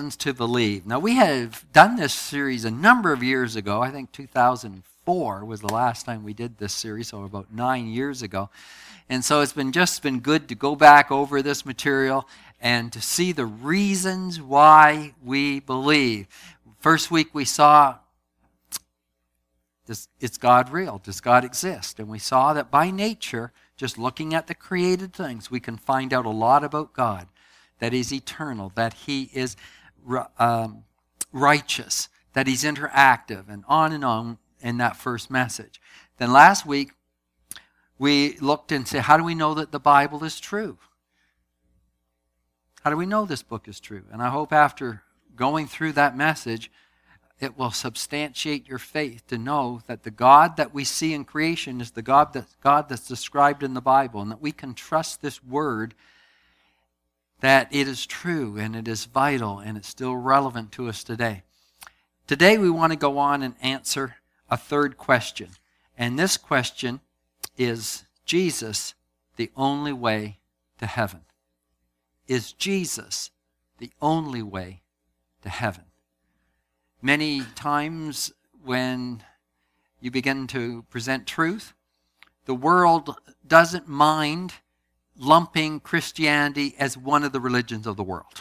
reasons to believe. Now, we have done this series a number of years ago. I think 2004 was the last time we did this series, so about 9 years ago. And so it's been good to go back over this material and to see the reasons why we believe. First week we saw, is God real? Does God exist? And we saw that by nature, just looking at the created things, we can find out a lot about God. That He's eternal, that He is righteous, that He's interactive, and on in that first message. Then last week, we looked and said, how do we know that the Bible is true? How do we know this book is true? And I hope after going through that message, it will substantiate your faith to know that the God that we see in creation is the God that's described in the Bible, and that we can trust this word, that it is true and it is vital and it's still relevant to us today. Today we want to go on and answer a third question. And this question is, Jesus the only way to heaven? Is Jesus the only way to heaven? Many times when you begin to present truth, the world doesn't mind lumping Christianity as one of the religions of the world.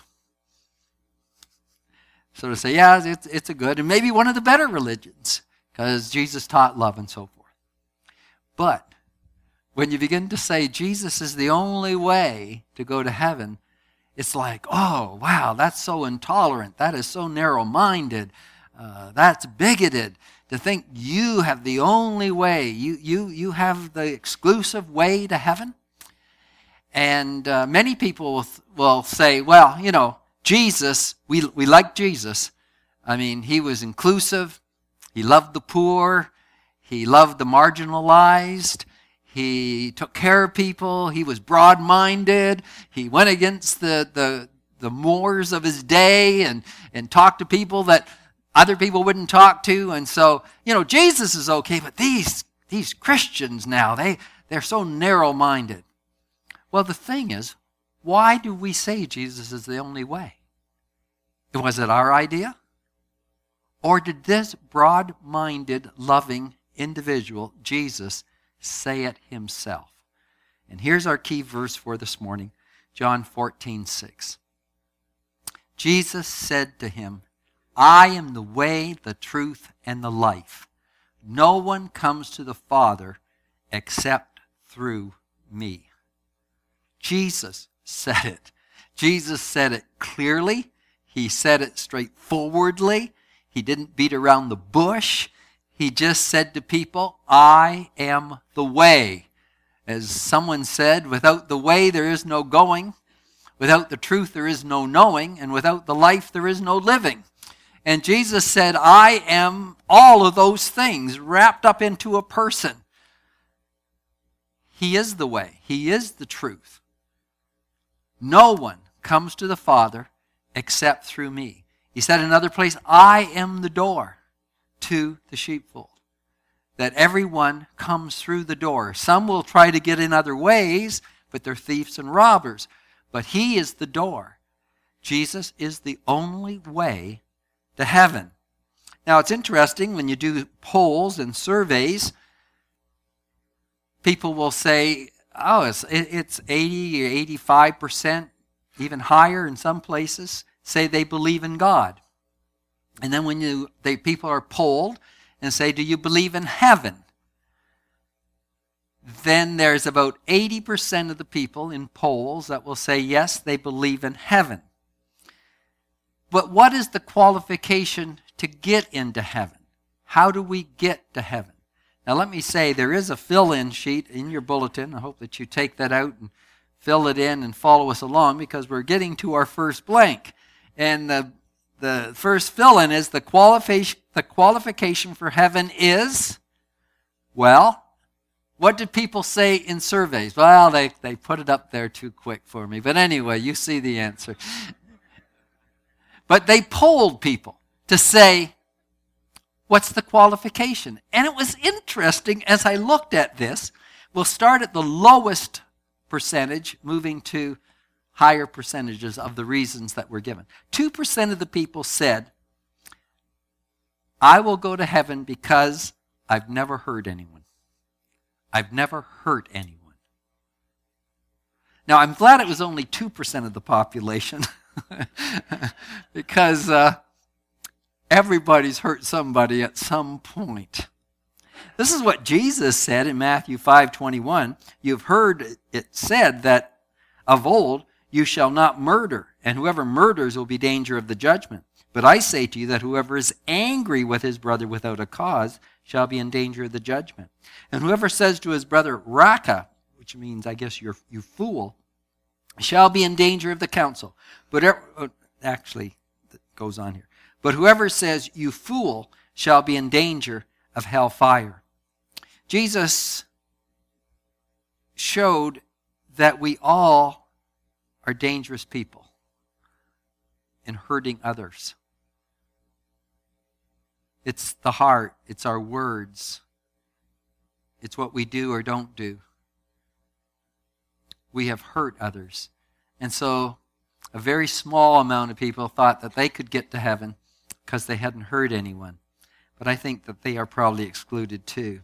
So to say, yeah, it's a good, and maybe one of the better religions, because Jesus taught love and so forth. But when you begin to say Jesus is the only way to go to heaven, it's like, oh, wow, that's so intolerant. That is so narrow-minded. That's bigoted. To think you have the only way, you have the exclusive way to heaven. And many people will say, well, you know, Jesus, we like Jesus. I mean, He was inclusive. He loved the poor. He loved the marginalized. He took care of people. He was broad-minded. He went against the mores of his day and talked to people that other people wouldn't talk to. And so, you know, Jesus is okay, but these Christians now, they're so narrow-minded. Well, the thing is, why do we say Jesus is the only way? Was it our idea? Or did this broad-minded, loving individual, Jesus, say it Himself? And here's our key verse for this morning, John 14:6. Jesus said to him, I am the way, the truth, and the life. No one comes to the Father except through me. Jesus said it. Jesus said it clearly. He said it straightforwardly. He didn't beat around the bush. He just said to people, I am the way. As someone said, without the way there is no going. Without the truth there is no knowing. And without the life there is no living. And Jesus said, I am all of those things wrapped up into a person. He is the way. He is the truth. No one comes to the Father except through me. He said in another place, I am the door to the sheepfold. That everyone comes through the door. Some will try to get in other ways, but they're thieves and robbers. But He is the door. Jesus is the only way to heaven. Now it's interesting when you do polls and surveys, people will say, oh, it's 80 or 85%, even higher in some places, say they believe in God. And then when people are polled and say, do you believe in heaven? Then there's about 80% of the people in polls that will say, yes, they believe in heaven. But what is the qualification to get into heaven? How do we get to heaven? Now let me say, there is a fill-in sheet in your bulletin. I hope that you take that out and fill it in and follow us along, because we're getting to our first blank. And the first fill-in is the qualification for heaven is, well, what did people say in surveys? Well, they put it up there too quick for me. But anyway, you see the answer. But they polled people to say, what's the qualification? And it was interesting as I looked at this. We'll start at the lowest percentage, moving to higher percentages of the reasons that were given. 2% of the people said, I will go to heaven because I've never hurt anyone. I've never hurt anyone. Now, I'm glad it was only 2% of the population because everybody's hurt somebody at some point. This is what Jesus said in Matthew 5:21. You've heard it said that of old, you shall not murder, and whoever murders will be in danger of the judgment. But I say to you that whoever is angry with his brother without a cause shall be in danger of the judgment. And whoever says to his brother, Raka, which means, I guess, you fool, shall be in danger of the council. But actually, it goes on here. But whoever says, you fool, shall be in danger of hellfire. Jesus showed that we all are dangerous people in hurting others. It's the heart, it's our words, it's what we do or don't do. We have hurt others. And so a very small amount of people thought that they could get to heaven because they hadn't hurt anyone. But I think that they are probably excluded too.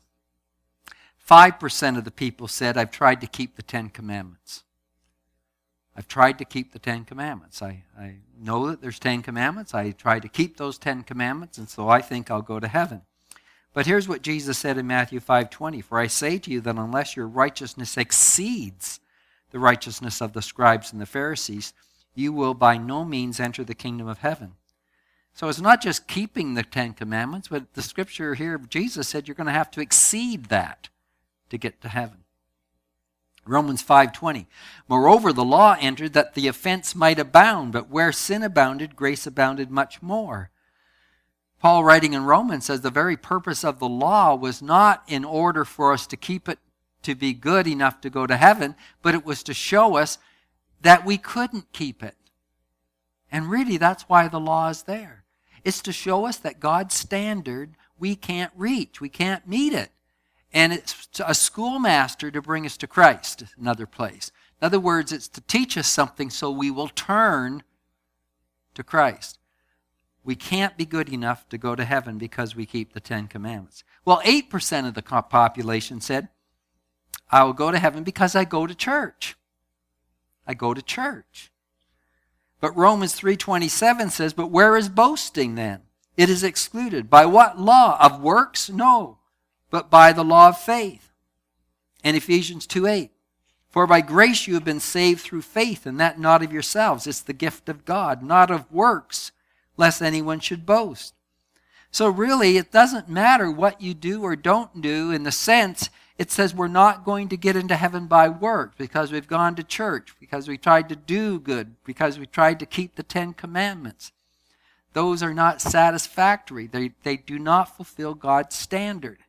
5% of the people said, I've tried to keep the 10 Commandments. I've tried to keep the 10 Commandments. I know that there's 10 Commandments. I try to keep those 10 Commandments, and so I think I'll go to heaven. But here's what Jesus said in Matthew 5:20. For I say to you that unless your righteousness exceeds the righteousness of the scribes and the Pharisees, you will by no means enter the kingdom of heaven. So it's not just keeping the 10 Commandments, but the scripture here, Jesus said you're going to have to exceed that to get to heaven. Romans 5:20. Moreover, the law entered that the offense might abound, but where sin abounded, grace abounded much more. Paul, writing in Romans, says the very purpose of the law was not in order for us to keep it to be good enough to go to heaven, but it was to show us that we couldn't keep it. And really, that's why the law is there. It's to show us that God's standard we can't reach. We can't meet it. And it's a schoolmaster to bring us to Christ, another place. In other words, it's to teach us something so we will turn to Christ. We can't be good enough to go to heaven because we keep the 10 Commandments. Well, 8% of the population said, I will go to heaven because I go to church. I go to church. But Romans 3:27 says, but where is boasting then? It is excluded. By what law? Of works? No. But by the law of faith. And Ephesians 2:8. For by grace you have been saved through faith, and that not of yourselves. It's the gift of God, not of works, lest anyone should boast. So really, it doesn't matter what you do or don't do in the sense, it says we're not going to get into heaven by works because we've gone to church, because we tried to do good, because we tried to keep the 10 Commandments. Those are not satisfactory. They do not fulfill God's standard.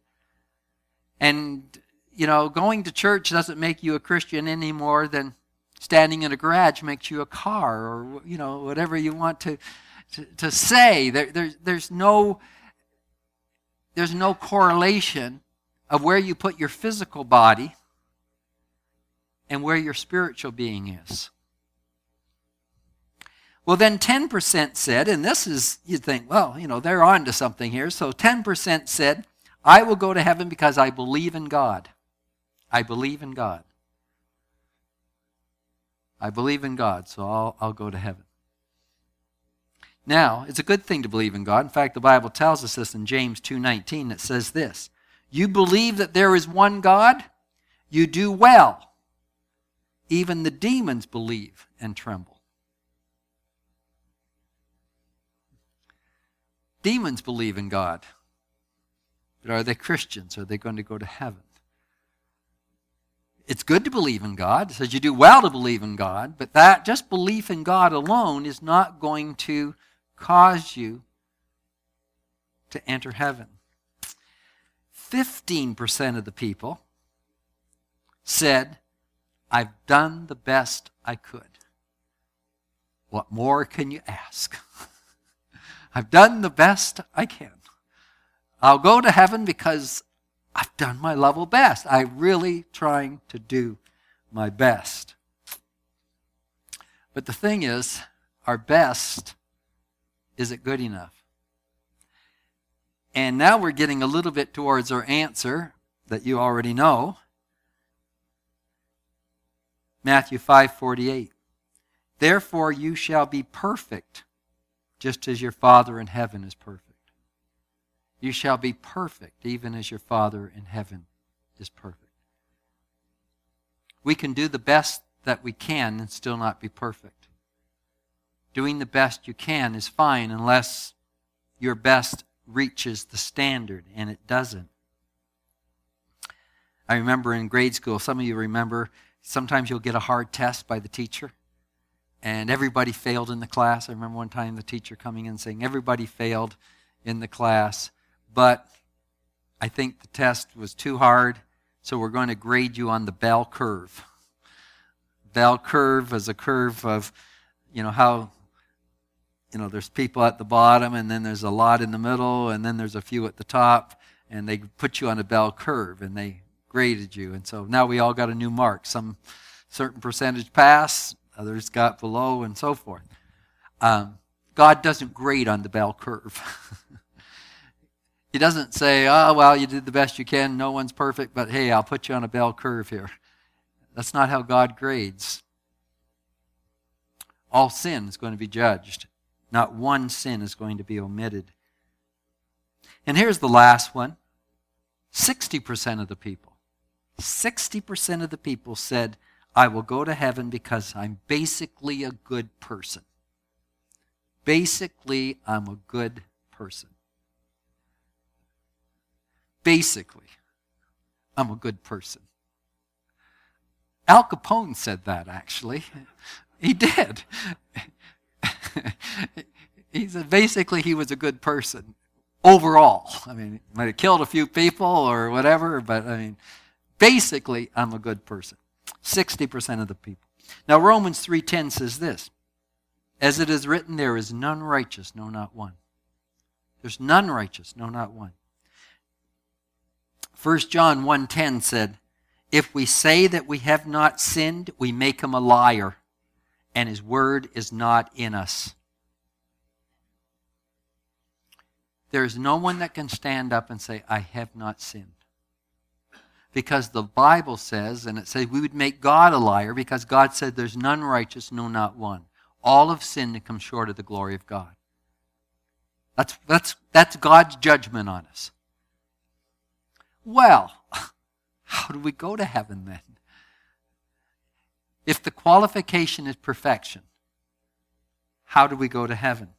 And, going to church doesn't make you a Christian any more than standing in a garage makes you a car or, whatever you want to say. There's no correlation of where you put your physical body and where your spiritual being is. Well, then 10% said, and this is, you'd think, well, they're on to something here. So 10% said, I will go to heaven because I believe in God. I believe in God. I believe in God, so I'll go to heaven. Now, it's a good thing to believe in God. In fact, the Bible tells us this in James 2:19. It says this, you believe that there is one God? You do well. Even the demons believe and tremble. Demons believe in God. But are they Christians? Are they going to go to heaven? It's good to believe in God. It says you do well to believe in God, but that just belief in God alone is not going to cause you to enter heaven. 15% of the people said, I've done the best I could. What more can you ask? I've done the best I can. I'll go to heaven because I've done my level best. I'm really trying to do my best. But the thing is, our best isn't good enough. And now we're getting a little bit towards our answer that you already know. Matthew 5:48. Therefore you shall be perfect, just as your Father in heaven is perfect. You shall be perfect, even as your Father in heaven is perfect. We can do the best that we can and still not be perfect. Doing the best you can is fine unless your best reaches the standard, and it doesn't. I remember in grade school, some of you remember, sometimes you'll get a hard test by the teacher, and everybody failed in the class. I remember one time the teacher coming in saying, everybody failed in the class, but I think the test was too hard, so we're going to grade you on the bell curve. Bell curve is a curve of, how, there's people at the bottom, and then there's a lot in the middle, and then there's a few at the top, and they put you on a bell curve, and they graded you. And so now we all got a new mark. Some certain percentage pass, others got below, and so forth. God doesn't grade on the bell curve. He doesn't say, oh, well, you did the best you can, no one's perfect, but hey, I'll put you on a bell curve here. That's not how God grades. All sin is going to be judged. Not one sin is going to be omitted. And here's the last one. 60% of the people. 60% of the people said, I will go to heaven because I'm basically a good person. Basically, I'm a good person. Basically, I'm a good person. Al Capone said that, actually. He did. He said basically he was a good person overall. I mean, he might have killed a few people or whatever, but basically I'm a good person. 60% of the people. Now Romans 3:10 says this, as it is written, there is none righteous, no, not one. There's none righteous, no, not one. 1 John 1:10 said, if we say that we have not sinned, we make him a liar, and his word is not in us. There is no one that can stand up and say, I have not sinned. Because the Bible says, and it says we would make God a liar, because God said there's none righteous, no, not one. All have sinned and come short of the glory of God. That's God's judgment on us. Well, how do we go to heaven then? If the qualification is perfection, how do we go to heaven?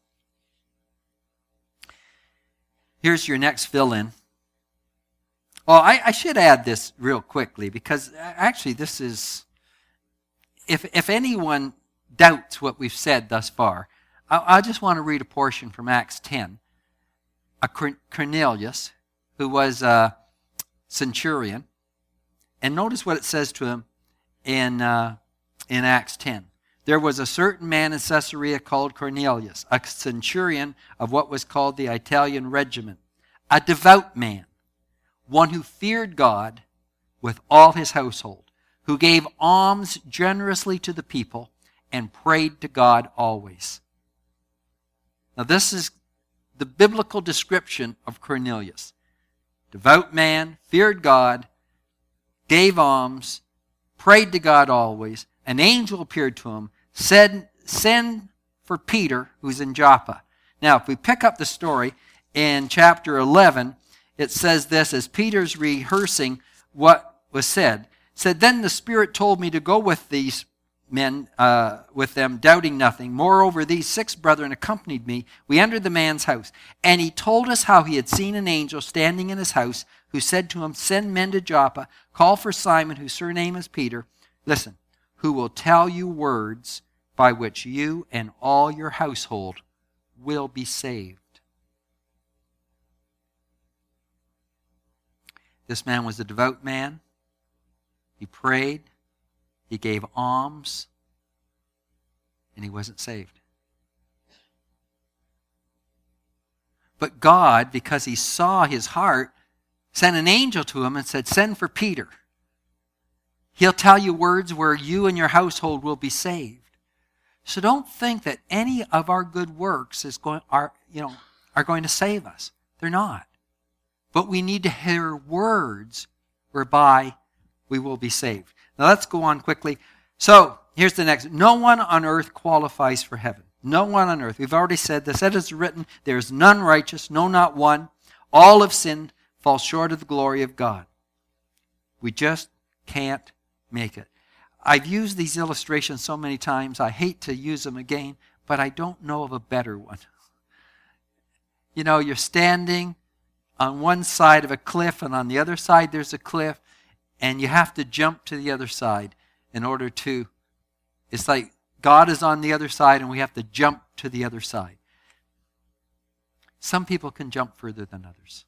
Here's your next fill-in. Well, I should add this real quickly, because actually this is, if anyone doubts what we've said thus far, I just want to read a portion from Acts 10. Cornelius, who was a centurion, and notice what it says to him in Acts 10. There was a certain man in Caesarea called Cornelius, a centurion of what was called the Italian regiment, a devout man, one who feared God with all his household, who gave alms generously to the people and prayed to God always. Now this is the biblical description of Cornelius. Devout man, feared God, gave alms, prayed to God always. An angel appeared to him, said, send for Peter, who's in Joppa. Now, if we pick up the story in chapter 11, it says this, as Peter's rehearsing what was said, then the Spirit told me to go with these men, with them, doubting nothing. Moreover, these 6 brethren accompanied me. We entered the man's house, and he told us how he had seen an angel standing in his house, who said to him, send men to Joppa, call for Simon, whose surname is Peter. Listen, who will tell you words by which you and all your household will be saved. This man was a devout man. He prayed. He gave alms. And he wasn't saved. But God, because he saw his heart, sent an angel to him and said, send for Peter. He'll tell you words where you and your household will be saved. So don't think that any of our good works are going to save us. They're not. But we need to hear words whereby we will be saved. Now let's go on quickly. So here's the next. No one on earth qualifies for heaven. No one on earth. We've already said this. It is written, there is none righteous, no, not one. All have sinned, fall short of the glory of God. We just can't make it. I've used these illustrations so many times, I hate to use them again, but I don't know of a better one. You know, you're standing on one side of a cliff, and on the other side there's a cliff, and you have to jump to the other side in order to, it's like God is on the other side, and we have to jump to the other side. Some people can jump further than others.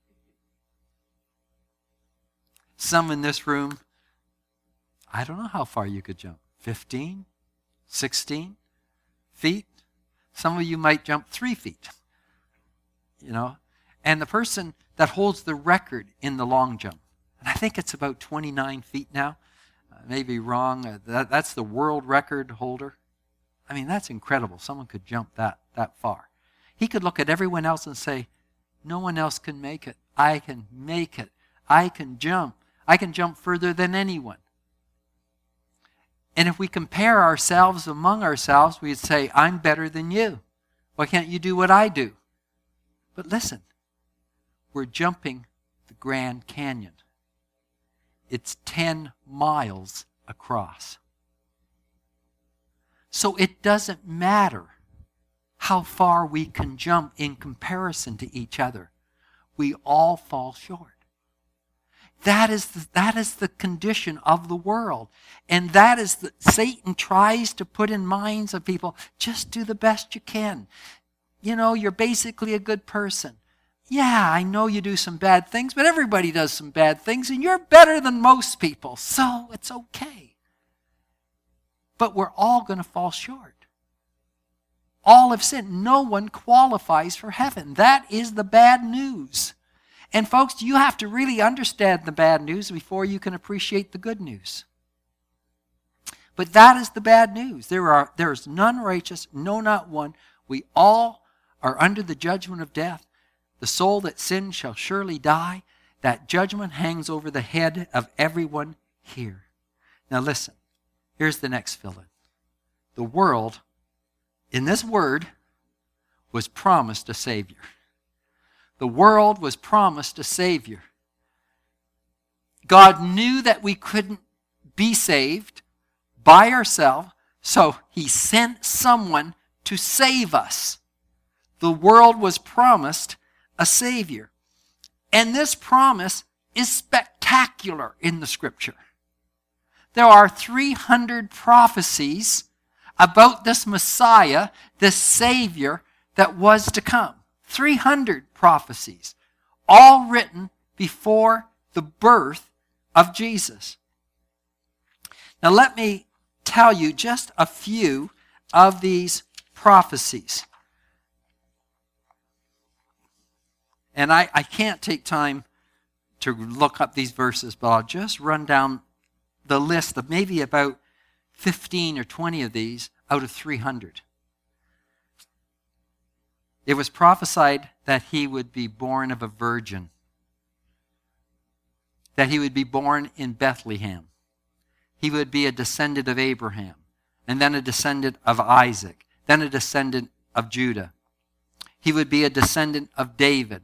Some in this room, I don't know how far you could jump. 15? 16 feet? Some of you might jump 3 feet. You know? And the person that holds the record in the long jump, and I think it's about 29 feet now. I may be wrong. That's the world record holder. I mean, that's incredible. Someone could jump that far. He could look at everyone else and say, no one else can make it. I can make it. I can jump. I can jump further than anyone. And if we compare ourselves among ourselves, we'd say, I'm better than you. Why can't you do what I do? But listen, we're jumping the Grand Canyon. It's 10 miles across. So it doesn't matter how far we can jump in comparison to each other. We all fall short. That is the condition of the world. And that is Satan tries to put in minds of people, just do the best you can. You know, you're basically a good person. Yeah, I know you do some bad things, but everybody does some bad things, and you're better than most people, so it's okay. But we're all going to fall short. All have sinned. No one qualifies for heaven. That is the bad news. And folks, you have to really understand the bad news before you can appreciate the good news. But that is the bad news. There is none righteous, no, not one. We all are under the judgment of death. The soul that sins shall surely die. That judgment hangs over the head of everyone here. Now listen, here's the next fill-in. The world, in this word, was promised a Savior. The world was promised a Savior. God knew that we couldn't be saved by ourselves, so He sent someone to save us. The world was promised a Savior. And this promise is spectacular in the Scripture. There are 300 prophecies about this Messiah, this Savior that was to come. 300 prophecies, all written before the birth of Jesus. Now let me tell you just a few of these prophecies. And I can't take time to look up these verses, but I'll just run down the list of maybe about 15 or 20 of these out of 300. It was prophesied that He would be born of a virgin, that He would be born in Bethlehem. He would be a descendant of Abraham, and then a descendant of Isaac, then a descendant of Judah. He would be a descendant of David.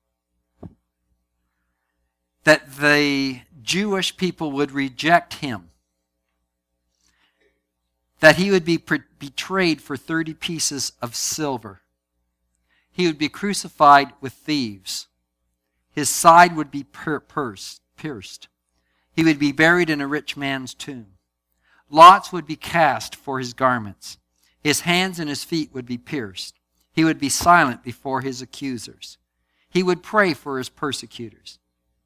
That the Jewish people would reject Him. That He would be betrayed for 30 pieces of silver. He would be crucified with thieves. His side would be pierced. He would be buried in a rich man's tomb. Lots would be cast for His garments. His hands and His feet would be pierced. He would be silent before His accusers. He would pray for His persecutors.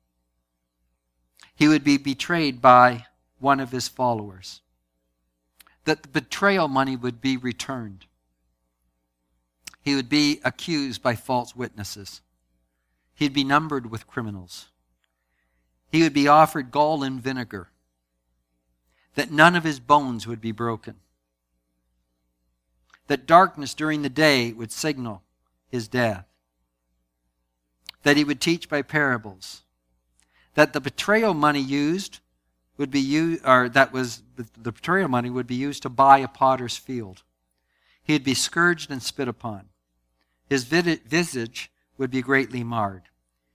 He would be betrayed by one of His followers. That the betrayal money would be returned. He would be accused by false witnesses. He'd be numbered with criminals. He would be offered gall and vinegar, that none of his bones would be broken. that darkness during the day would signal his death, that he would teach by parables, that the betrayal money used would be used, or that was the betrayal money would be used to buy a potter's field. He'd be scourged and spit upon. His visage would be greatly marred.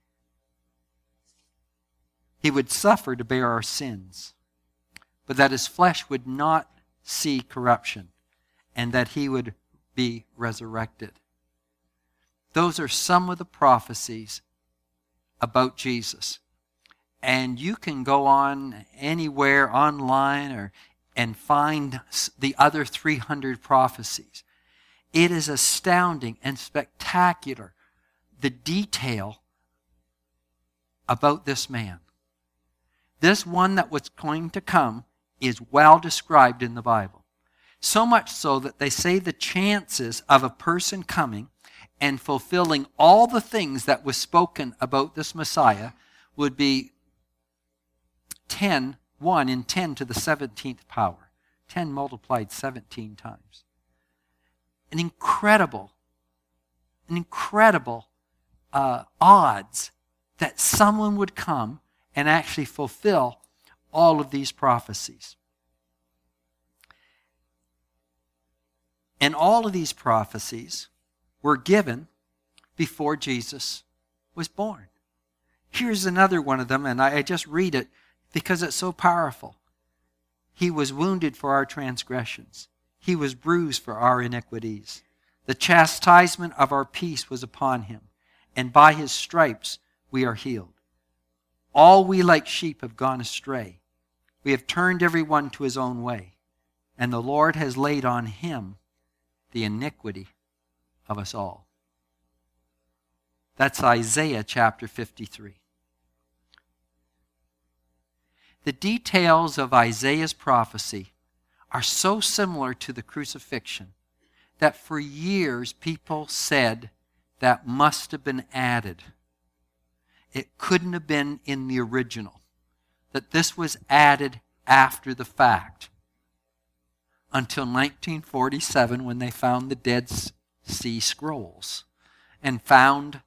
He would suffer to bear our sins, but that his flesh would not see corruption, and that he would be resurrected. Those are some of the prophecies about Jesus. And you can go on anywhere online and find the other 300 prophecies. It is astounding and spectacular, the detail about this man. This one that was going to come is well described in the Bible. So much so that they say the chances of a person coming and fulfilling all the things that was spoken about this Messiah would be 1 in 10 to the 17th power. 10 multiplied 17 times. An incredible odds that someone would come and actually fulfill all of these prophecies. And all of these prophecies were given before Jesus was born. Here's another one of them, and I just read it because it's so powerful. He was wounded for our transgressions. He was bruised for our iniquities. The chastisement of our peace was upon him, and by his stripes we are healed. All we like sheep have gone astray. We have turned every one to his own way, and the Lord has laid on him the iniquity of us all. That's Isaiah chapter 53. The details of Isaiah's prophecy are so similar to the crucifixion that for years people said that must have been added. It couldn't have been in the original. That this was added after the fact. Until 1947 when they found the Dead Sea Scrolls and found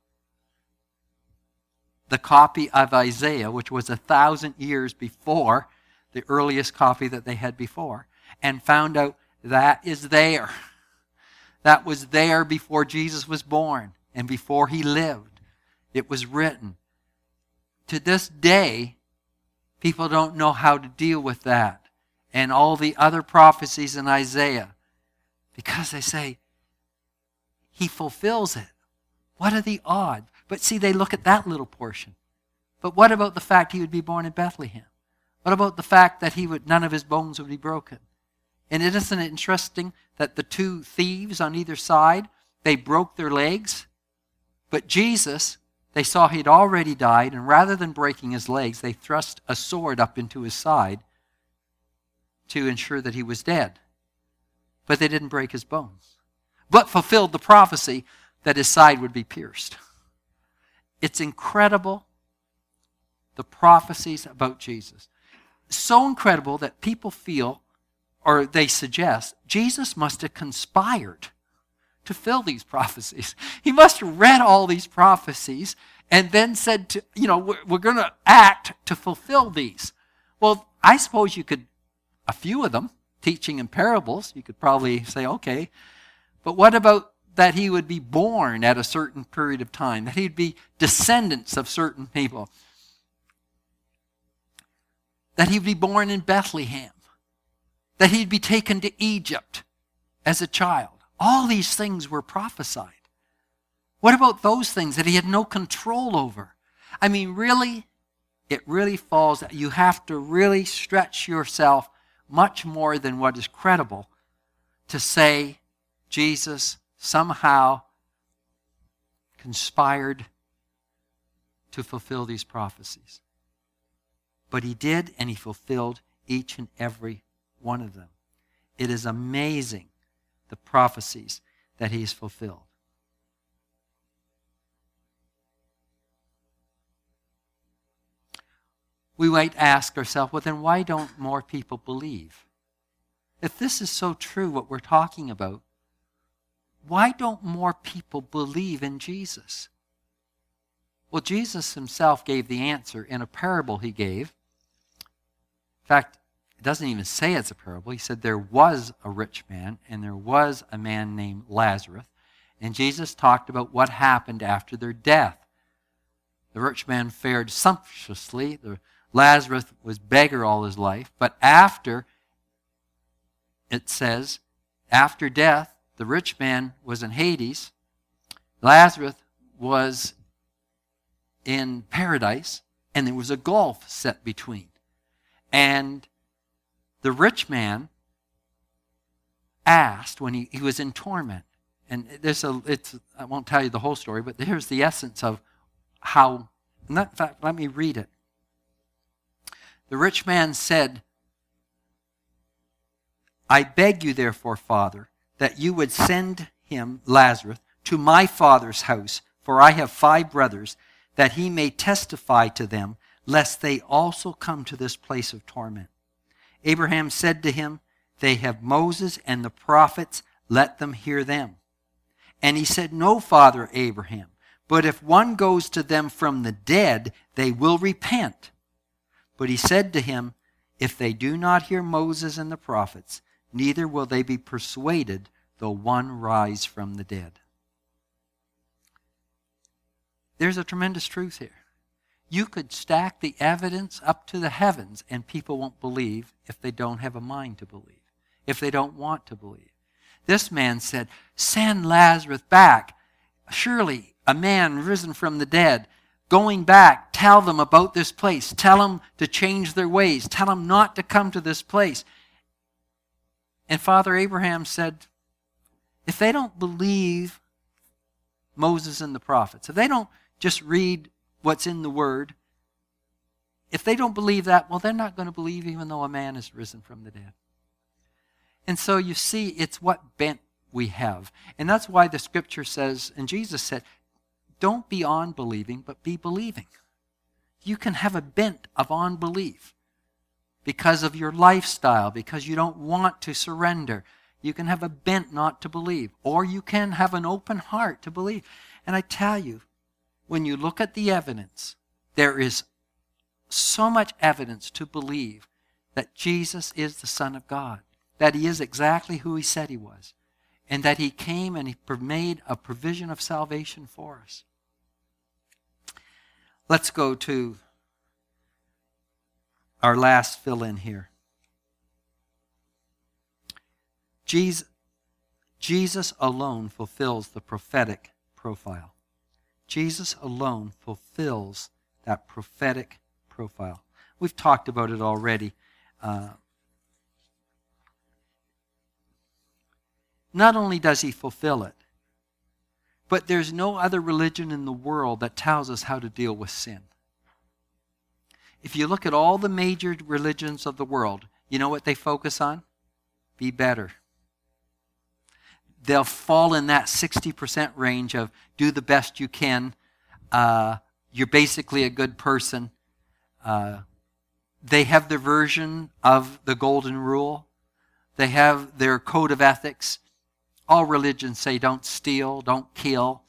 the copy of Isaiah, which was 1,000 years before the earliest copy that they had before, and found out that is there. That was there before Jesus was born and before he lived. It was written. To this day, people don't know how to deal with that and all the other prophecies in Isaiah because they say, he fulfills it. What are the odds? But see, they look at that little portion. But what about the fact he would be born in Bethlehem? What about the fact that none of his bones would be broken? And isn't it interesting that the two thieves on either side, they broke their legs? But Jesus, they saw he'd already died, and rather than breaking his legs, they thrust a sword up into his side to ensure that he was dead. But they didn't break his bones. But fulfilled the prophecy that his side would be pierced. It's incredible, the prophecies about Jesus. So incredible that people feel, or they suggest, Jesus must have conspired to fill these prophecies. He must have read all these prophecies and then said, we're going to act to fulfill these. Well, I suppose you could, a few of them, teaching in parables, you could probably say, okay, but what about that he would be born at a certain period of time, that he'd be descendants of certain people, that he'd be born in Bethlehem, that he'd be taken to Egypt as a child. All these things were prophesied. What about those things that he had no control over? I mean, really, it really falls, you have to really stretch yourself much more than what is credible to say Jesus somehow conspired to fulfill these prophecies. But he did, and he fulfilled each and every one of them. It is amazing, the prophecies that he's fulfilled. We might ask ourselves, well, then why don't more people believe? If this is so true, what we're talking about, why don't more people believe in Jesus? Well, Jesus himself gave the answer in a parable he gave. In fact, it doesn't even say it's a parable. He said there was a rich man and there was a man named Lazarus. And Jesus talked about what happened after their death. The rich man fared sumptuously. Lazarus was beggar all his life. But after, it says, after death, the rich man was in Hades. Lazarus was in paradise. And there was a gulf set between. And the rich man asked when he was in torment. And I won't tell you the whole story, but here's the essence of how, in fact, let me read it. The rich man said, I beg you therefore, Father, that you would send him, Lazarus, to my father's house, for I have 5 brothers, that he may testify to them, lest they also come to this place of torment. Abraham said to him, they have Moses and the prophets, let them hear them. And he said, no, Father Abraham, but if one goes to them from the dead, they will repent. But he said to him, if they do not hear Moses and the prophets, neither will they be persuaded, though one rise from the dead. There's a tremendous truth here. You could stack the evidence up to the heavens and people won't believe if they don't have a mind to believe, if they don't want to believe. This man said, send Lazarus back. Surely a man risen from the dead, going back, tell them about this place. Tell them to change their ways. Tell them not to come to this place. And Father Abraham said, if they don't believe Moses and the prophets, if they don't just read what's in the Word, if they don't believe that, well, they're not going to believe even though a man is risen from the dead. And so you see, it's what bent we have. And that's why the Scripture says, and Jesus said, don't be unbelieving, but be believing. You can have a bent of unbelief because of your lifestyle, because you don't want to surrender. You can have a bent not to believe, or you can have an open heart to believe. And I tell you, when you look at the evidence, there is so much evidence to believe that Jesus is the Son of God, that he is exactly who he said he was, and that he came and he made a provision of salvation for us. Let's go to our last fill-in here. Jesus alone fulfills the prophetic profile. Jesus alone fulfills that prophetic profile. We've talked about it already. Not only does he fulfill it, but there's no other religion in the world that tells us how to deal with sin. If you look at all the major religions of the world, you know what they focus on? Be better. They'll fall in that 60% range of do the best you can. You're basically a good person. They have their version of the golden rule. They have their code of ethics. All religions say don't steal, don't kill,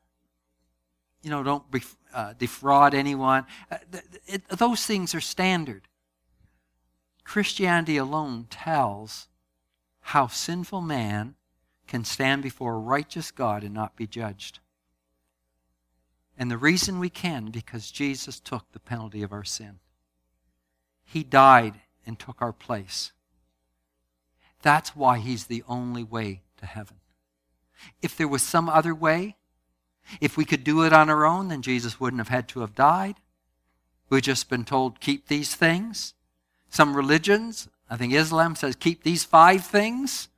don't defraud anyone. Those things are standard. Christianity alone tells how sinful man can stand before a righteous God and not be judged. And the reason we can, because Jesus took the penalty of our sin. He died and took our place. That's why he's the only way to heaven. If there was some other way, if we could do it on our own, then Jesus wouldn't have had to have died. We've just been told, keep these things. Some religions, I think Islam says, keep these 5 things,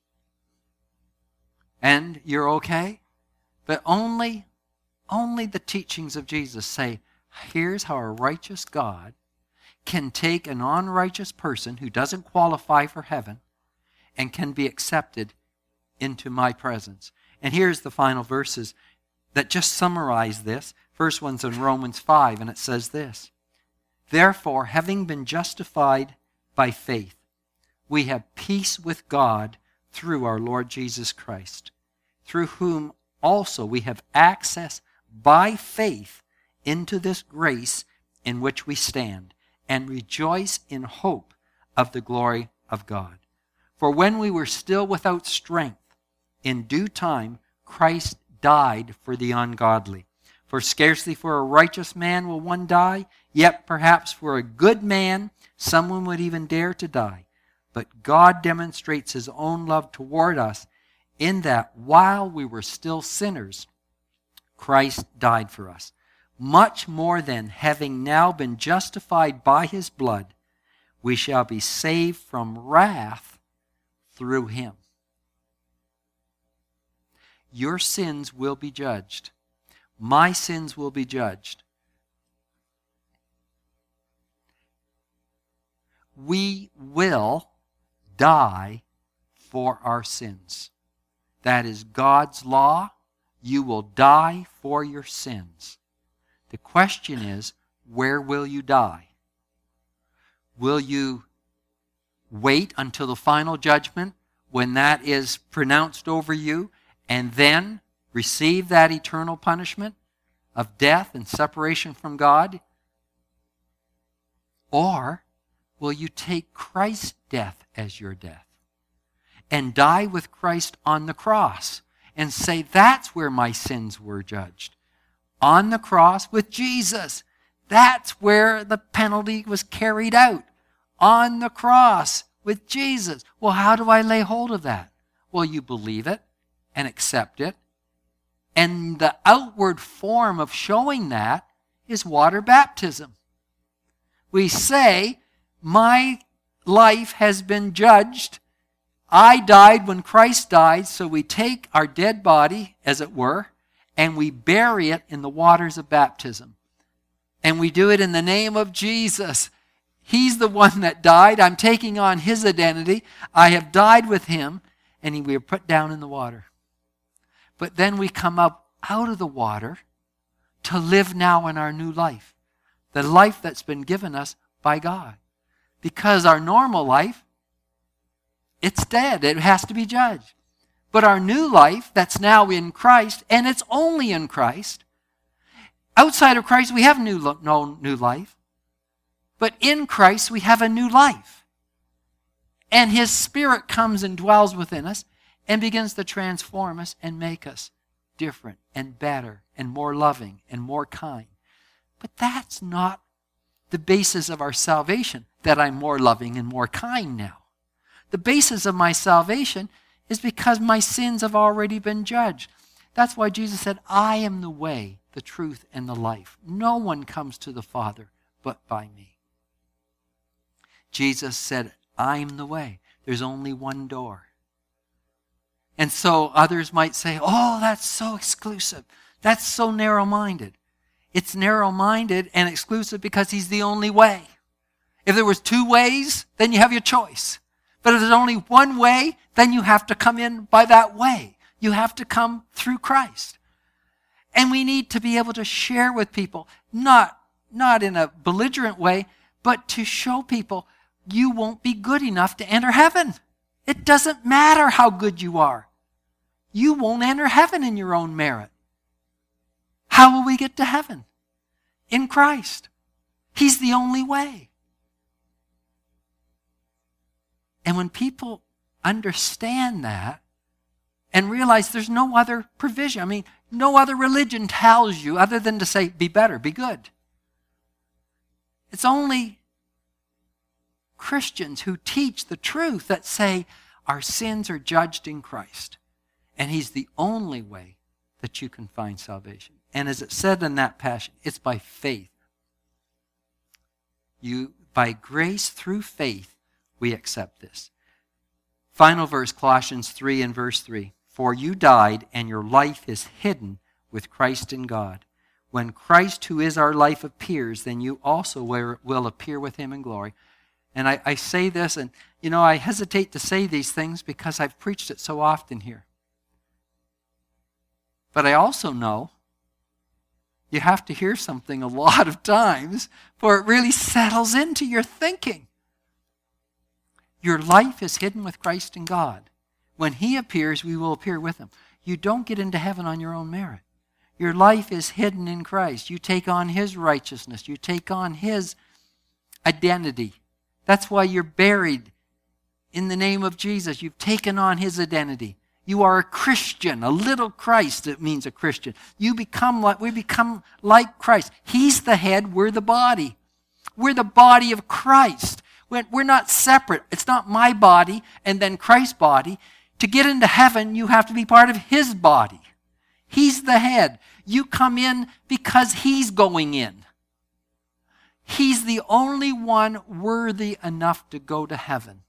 and you're okay. But only the teachings of Jesus say, here's how a righteous God can take an unrighteous person who doesn't qualify for heaven and can be accepted into my presence. And here's the final verses that just summarize this. First one's in Romans 5, and it says this: therefore, having been justified by faith, we have peace with God through our Lord Jesus Christ. through whom also we have access by faith into this grace in which we stand, and rejoice in hope of the glory of God. For when we were still without strength, in due time Christ died for the ungodly. For scarcely for a righteous man will one die, yet perhaps for a good man someone would even dare to die. But God demonstrates his own love toward us in that while we were still sinners, Christ died for us. Much more than, having now been justified by his blood, we shall be saved from wrath through him. Your sins will be judged. My sins will be judged. We will die for our sins. That is God's law. You will die for your sins. The question is, where will you die? Will you wait until the final judgment when that is pronounced over you and then receive that eternal punishment of death and separation from God? Or will you take Christ's death as your death and die with Christ on the cross and say, that's where my sins were judged? On the cross with Jesus. That's where the penalty was carried out. On the cross with Jesus. Well, how do I lay hold of that? Well, you believe it and accept it. And the outward form of showing that is water baptism. We say, my life has been judged. I died when Christ died, so we take our dead body, as it were, and we bury it in the waters of baptism. And we do it in the name of Jesus. He's the one that died. I'm taking on his identity. I have died with him, and we are put down in the water. But then we come up out of the water to live now in our new life. The life that's been given us by God. Because our normal life, it's dead. It has to be judged. But our new life that's now in Christ, and it's only in Christ. Outside of Christ, we have no new life. But in Christ, we have a new life. And his Spirit comes and dwells within us and begins to transform us and make us different and better and more loving and more kind. But that's not the basis of our salvation, that I'm more loving and more kind now. The basis of my salvation is because my sins have already been judged. That's why Jesus said, I am the way, the truth, and the life. No one comes to the Father but by me. Jesus said, I am the way. There's only one door. And so others might say, oh, that's so exclusive. That's so narrow-minded. It's narrow-minded and exclusive because he's the only way. If there was two ways, then you have your choice. But if there's only one way, then you have to come in by that way. You have to come through Christ. And we need to be able to share with people, not in a belligerent way, but to show people you won't be good enough to enter heaven. It doesn't matter how good you are. You won't enter heaven in your own merit. How will we get to heaven? In Christ. He's the only way. And when people understand that and realize there's no other provision, no other religion tells you other than to say, be better, be good. It's only Christians who teach the truth that say our sins are judged in Christ. And he's the only way that you can find salvation. And as it said in that passage, it's by faith. By grace through faith, we accept this. Final verse, Colossians 3 and verse 3. For you died, and your life is hidden with Christ in God. When Christ, who is our life, appears, then you also will appear with him in glory. And I say this, and I hesitate to say these things because I've preached it so often here. But I also know you have to hear something a lot of times before it really settles into your thinking. Your life is hidden with Christ in God. When he appears, we will appear with him. You don't get into heaven on your own merit. Your life is hidden in Christ. You take on His righteousness. You take on His identity. That's why you're buried in the name of Jesus. You've taken on His identity. You are a Christian, a little Christ. It means a Christian. We become like Christ. He's the head, we're the body. We're the body of Christ. We're not separate. It's not my body and then Christ's body. To get into heaven, you have to be part of His body. He's the head. You come in because He's going in. He's the only one worthy enough to go to heaven.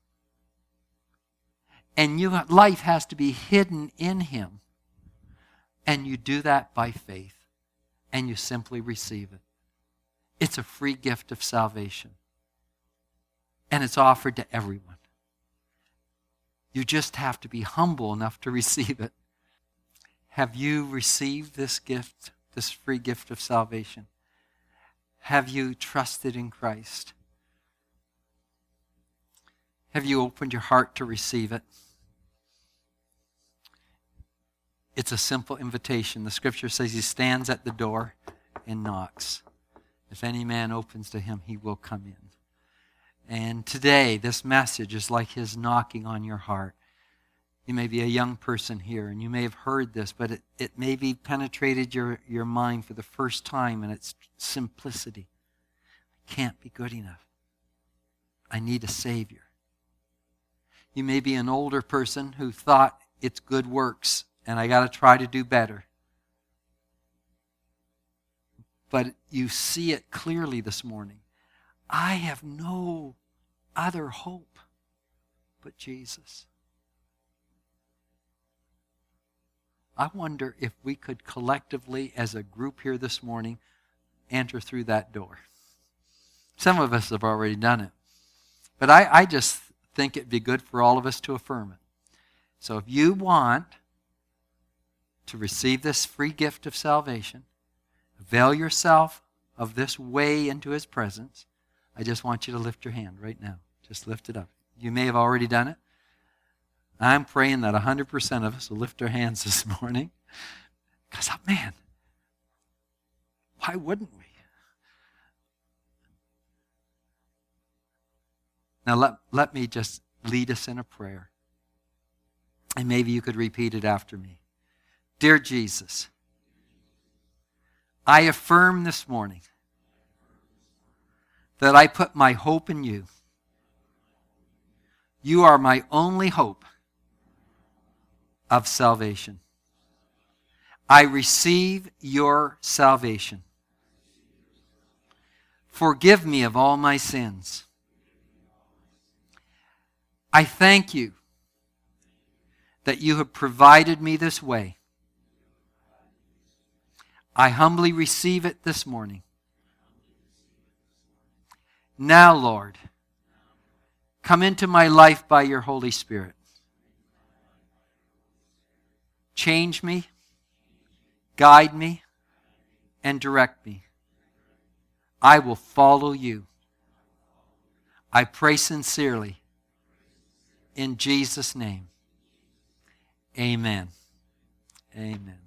And life has to be hidden in Him. And you do that by faith. And you simply receive it. It's a free gift of salvation. And it's offered to everyone. You just have to be humble enough to receive it. Have you received this gift, this free gift of salvation? Have you trusted in Christ? Have you opened your heart to receive it? It's a simple invitation. The scripture says He stands at the door and knocks. If any man opens to Him, he will come in. And today, this message is like His knocking on your heart. You may be a young person here, and you may have heard this, but it maybe penetrated your mind for the first time in its simplicity. I can't be good enough. I need a Savior. You may be an older person who thought it's good works, and I got to try to do better. But you see it clearly this morning. I have no other hope but Jesus. I wonder if we could collectively, as a group here this morning, enter through that door. Some of us have already done it. But I just think it'd be good for all of us to affirm it. So if you want to receive this free gift of salvation, avail yourself of this way into His presence, I just want you to lift your hand right now. Just lift it up. You may have already done it. I'm praying that 100% of us will lift our hands this morning. Because, man, why wouldn't we? Now let me just lead us in a prayer. And maybe you could repeat it after me. Dear Jesus, I affirm this morning that I put my hope in You. You are my only hope of salvation. I receive Your salvation. Forgive me of all my sins. I thank You that You have provided me this way. I humbly receive it this morning. Now, Lord, come into my life by Your Holy Spirit. Change me, guide me, and direct me. I will follow You. I pray sincerely. In Jesus' name, amen. Amen.